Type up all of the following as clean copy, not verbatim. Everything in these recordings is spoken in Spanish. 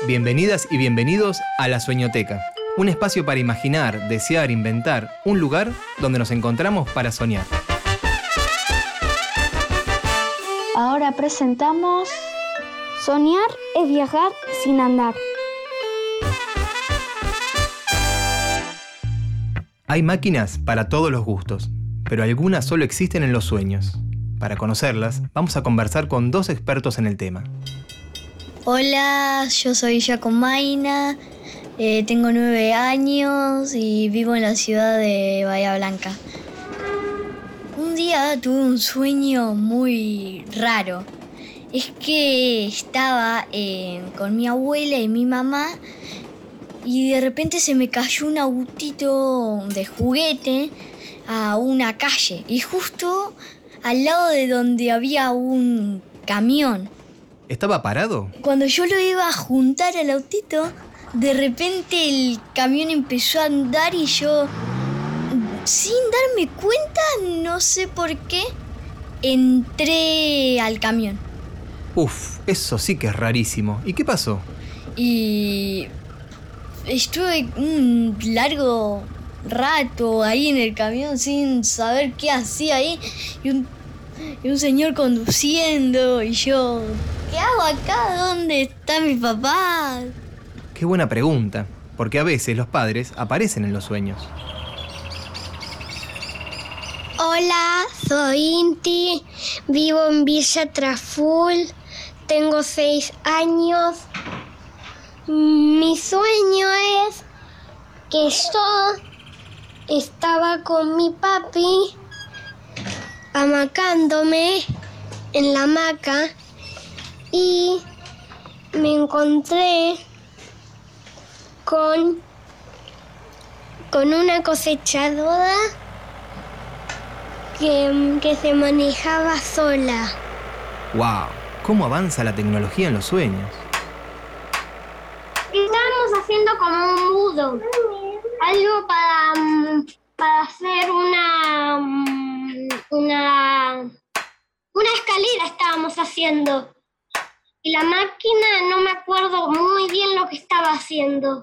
Bienvenidas y bienvenidos a La Sueñoteca, un espacio para imaginar, desear, inventar, un lugar donde nos encontramos para soñar. Ahora presentamos Soñar es viajar sin andar. Hay máquinas para todos los gustos, pero algunas solo existen en los sueños. Para conocerlas, vamos a conversar con dos expertos en el tema. Hola, yo soy Jacomaina, tengo 9 años y vivo en la ciudad de Bahía Blanca. Un día tuve un sueño muy raro. Es que estaba con mi abuela y mi mamá y de repente se me cayó un autito de juguete a una calle y justo al lado de donde había un camión. ¿Estaba parado? Cuando yo lo iba a juntar al autito, de repente el camión empezó a andar y yo, sin darme cuenta, no sé por qué, entré al camión. Uf, eso sí que es rarísimo. ¿Y qué pasó? Y estuve un largo rato ahí en el camión sin saber qué hacía ahí. Y un señor conduciendo y yo, ¿qué hago acá? ¿Dónde está mi papá? Qué buena pregunta, porque a veces los padres aparecen en los sueños. Hola, soy Inti, vivo en Villa Traful, tengo 6 años. Mi sueño es que yo estaba con mi papi amacándome en la hamaca y me encontré con una cosechadora que se manejaba sola. ¡Wow! ¿Cómo avanza la tecnología en los sueños? Estábamos haciendo como un mudo, algo para hacer una escalera estábamos haciendo. Y la máquina no me acuerdo muy bien lo que estaba haciendo.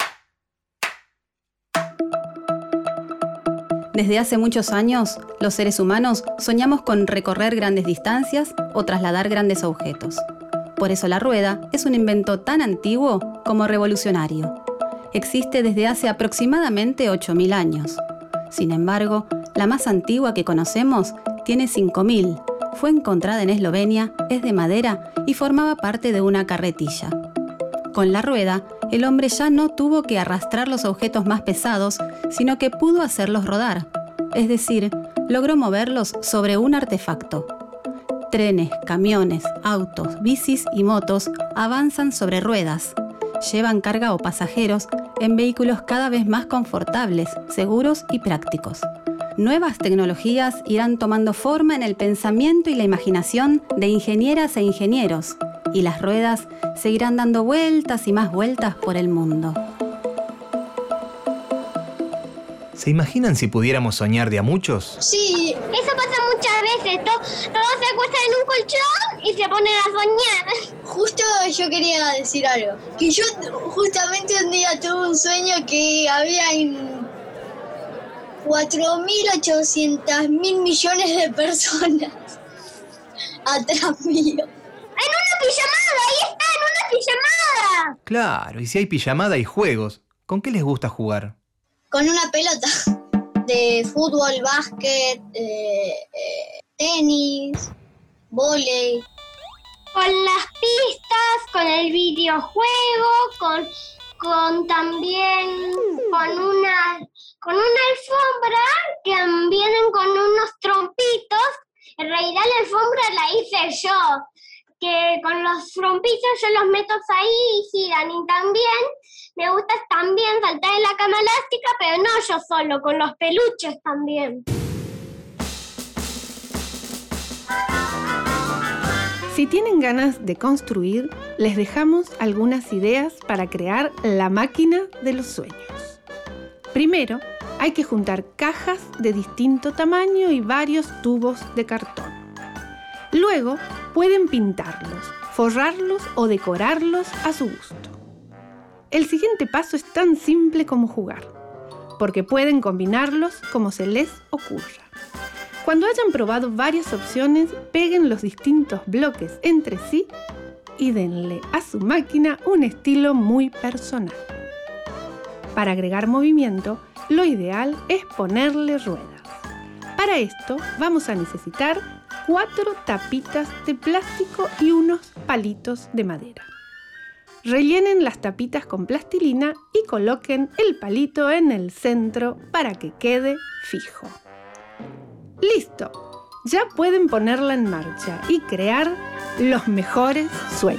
Desde hace muchos años, los seres humanos soñamos con recorrer grandes distancias o trasladar grandes objetos. Por eso la rueda es un invento tan antiguo como revolucionario. Existe desde hace aproximadamente 8.000 años. Sin embargo, la más antigua que conocemos tiene 5.000. Fue encontrada en Eslovenia, es de madera y formaba parte de una carretilla. Con la rueda, el hombre ya no tuvo que arrastrar los objetos más pesados, sino que pudo hacerlos rodar. Es decir, logró moverlos sobre un artefacto. Trenes, camiones, autos, bicis y motos avanzan sobre ruedas. Llevan carga o pasajeros en vehículos cada vez más confortables, seguros y prácticos. Nuevas tecnologías irán tomando forma en el pensamiento y la imaginación de ingenieras e ingenieros, y las ruedas seguirán dando vueltas y más vueltas por el mundo. ¿Se imaginan si pudiéramos soñar de a muchos? Sí, eso pasa muchas veces. Todos se acuestan en un colchón y se ponen a soñar. Justo yo quería decir algo. Que yo justamente un día tuve un sueño que había 4.800.000 millones de personas atrás mío. ¡En una pijamada! ¡Ahí está! ¡En una pijamada! Claro, y si hay pijamada y juegos, ¿con qué les gusta jugar? Con una pelota de fútbol, básquet, tenis, vóley. Con las pistas, con el videojuego, con también con una alfombra que vienen con unos trompitos. En realidad la alfombra la hice yo, que con los trompitos yo los meto ahí y giran. Y también me gusta también saltar en la cama elástica, pero no yo solo, con los peluches también. Si tienen ganas de construir, les dejamos algunas ideas para crear la máquina de los sueños. Primero, hay que juntar cajas de distinto tamaño y varios tubos de cartón. Luego, pueden pintarlos, forrarlos o decorarlos a su gusto. el siguiente paso es tan simple como jugar, porque pueden combinarlos como se les ocurra. Cuando hayan probado varias opciones, peguen los distintos bloques entre sí y denle a su máquina un estilo muy personal. Para agregar movimiento, lo ideal es ponerle ruedas. Para esto vamos a necesitar 4 tapitas de plástico y unos palitos de madera. Rellenen las tapitas con plastilina y coloquen el palito en el centro para que quede fijo. ¡Listo! Ya pueden ponerla en marcha y crear los mejores sueños.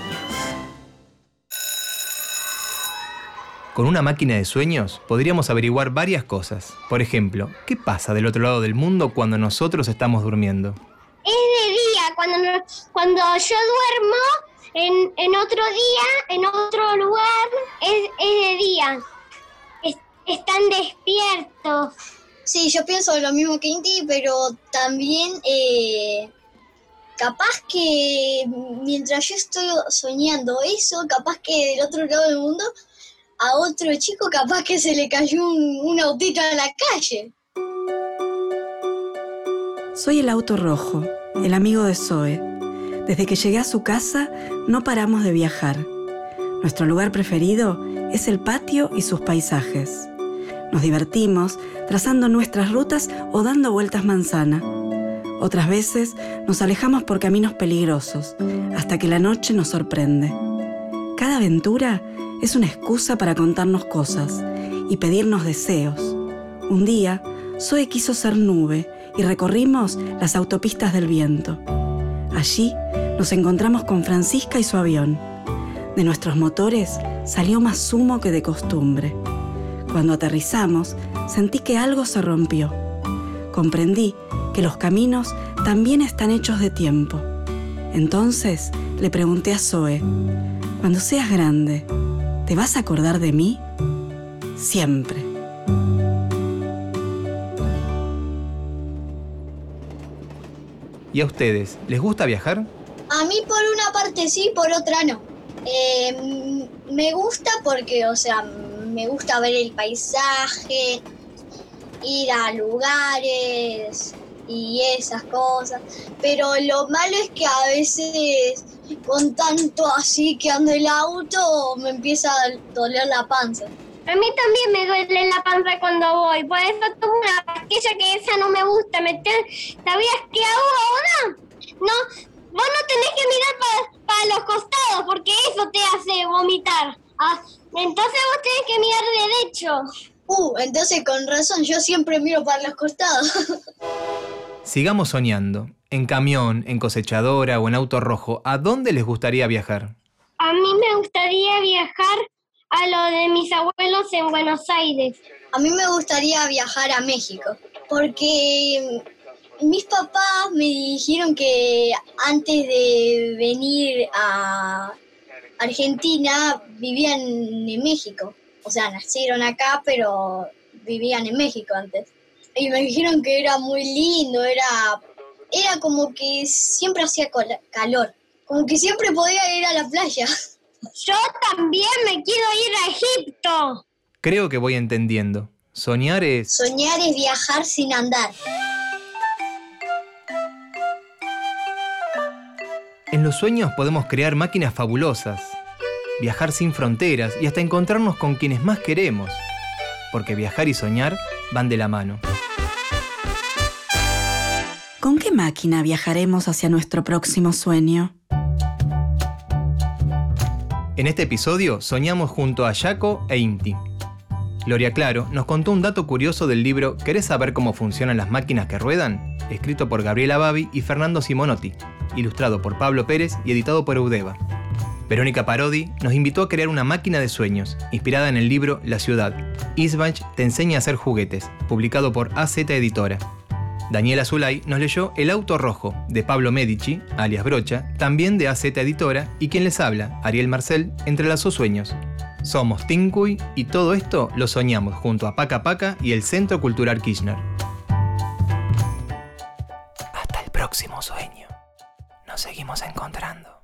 Con una máquina de sueños podríamos averiguar varias cosas. Por ejemplo, ¿qué pasa del otro lado del mundo cuando nosotros estamos durmiendo? Es de día, cuando yo duermo en otro día, en otro lugar, es de día. Están despiertos. Sí, yo pienso lo mismo que Inti, pero también capaz que mientras yo estoy soñando eso, capaz que del otro lado del mundo a otro chico capaz que se le cayó un autito en la calle. Soy el auto rojo, el amigo de Zoe. Desde que llegué a su casa no paramos de viajar. Nuestro lugar preferido es el patio y sus paisajes. Nos divertimos trazando nuestras rutas o dando vueltas manzana. Otras veces nos alejamos por caminos peligrosos hasta que la noche nos sorprende. Cada aventura es una excusa para contarnos cosas y pedirnos deseos. Un día, Zoe quiso ser nube y recorrimos las autopistas del viento. Allí nos encontramos con Francisca y su avión. De nuestros motores salió más humo que de costumbre. Cuando aterrizamos, sentí que algo se rompió. Comprendí que los caminos también están hechos de tiempo. Entonces le pregunté a Zoe, cuando seas grande, ¿te vas a acordar de mí? Siempre. ¿Y a ustedes, les gusta viajar? A mí por una parte sí, por otra no. Me gusta porque, me gusta ver el paisaje, ir a lugares y esas cosas. Pero lo malo es que a veces, con tanto así que ando el auto, me empieza a doler la panza. A mí también me duele la panza cuando voy, por eso tomo una pastilla que esa no me gusta. ¿Sabías qué hago ahora? No, vos no tenés que mirar para los costados porque eso te hace vomitar. Entonces vos tenés que mirar derecho. Entonces con razón, yo siempre miro para los costados. Sigamos soñando. En camión, en cosechadora o en auto rojo, ¿a dónde les gustaría viajar? A mí me gustaría viajar a lo de mis abuelos en Buenos Aires. A mí me gustaría viajar a México, porque mis papás me dijeron que antes de venir a Argentina vivían en México. O sea, nacieron acá, pero vivían en México antes. Y me dijeron que era muy lindo, era como que siempre hacía calor, como que siempre podía ir a la playa. Yo también me quiero ir a Egipto. Creo que voy entendiendo. Soñar es viajar sin andar. En los sueños podemos crear máquinas fabulosas, viajar sin fronteras y hasta encontrarnos con quienes más queremos, porque viajar y soñar van de la mano. ¿Con qué máquina viajaremos hacia nuestro próximo sueño? En este episodio soñamos junto a Jaco e Inti. Gloria Claro nos contó un dato curioso del libro ¿Querés saber cómo funcionan las máquinas que ruedan?, escrito por Gabriela Babi y Fernando Simonotti, ilustrado por Pablo Pérez y editado por Eudeva. Verónica Parodi nos invitó a crear una máquina de sueños, inspirada en el libro La Ciudad. Isbach te enseña a hacer juguetes, publicado por AZ Editora. Daniela Zulay nos leyó El auto rojo, de Pablo Medici, alias Brocha, también de AZ Editora, y quien les habla, Ariel Marcel, entrelazó sueños. Somos Tincuy y todo esto lo soñamos junto a Paca Paca y el Centro Cultural Kirchner. Hasta el próximo sueño. Nos seguimos encontrando.